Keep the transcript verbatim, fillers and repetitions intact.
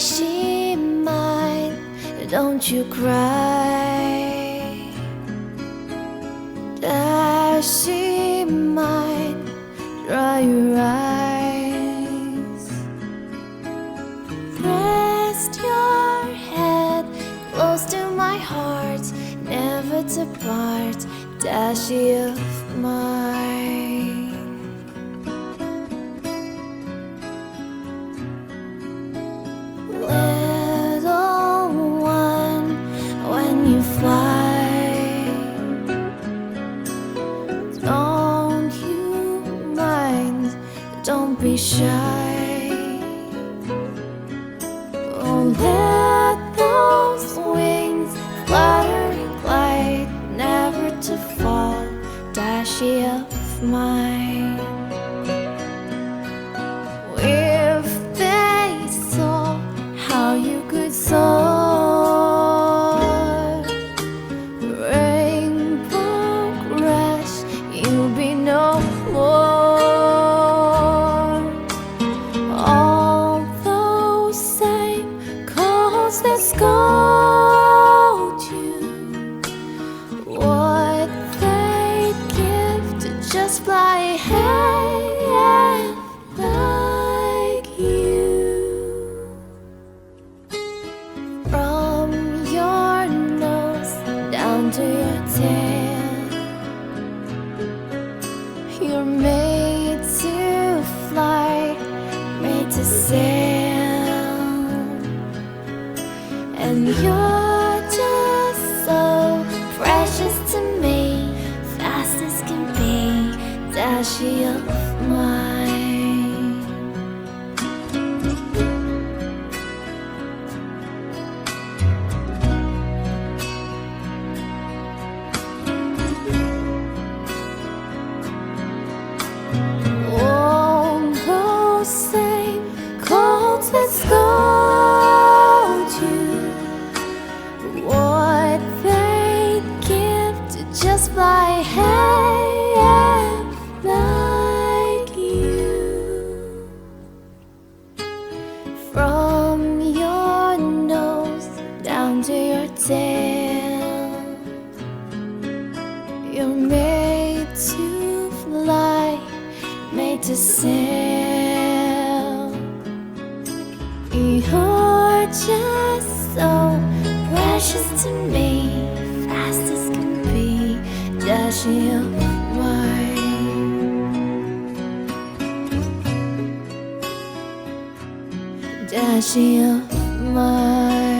she mine? Don't you cry. Does she mine? Dry your eyes. Rest your head close to my heart, never to part. Does she of mine? Little one, when you fly, don't you mind, don't be shy. Oh, let those wings flutter and glide, never to fall. Does she of mine? If they saw how you could soar, rainbow crash, you'll be no more. All those same calls that scold you, what they'd give to just fly ahead like you. From your nose down to your tail, you're made to fly, made to sail, and you're just so precious to me, fast as can be. Does she of mine? All those same colds that scold you, what they'd give to just fly ahead like you. From your nose down to your tail, you're made to fly, made to sail. You're just so precious to me, fast as can be. Does she of mine? Does she of mine?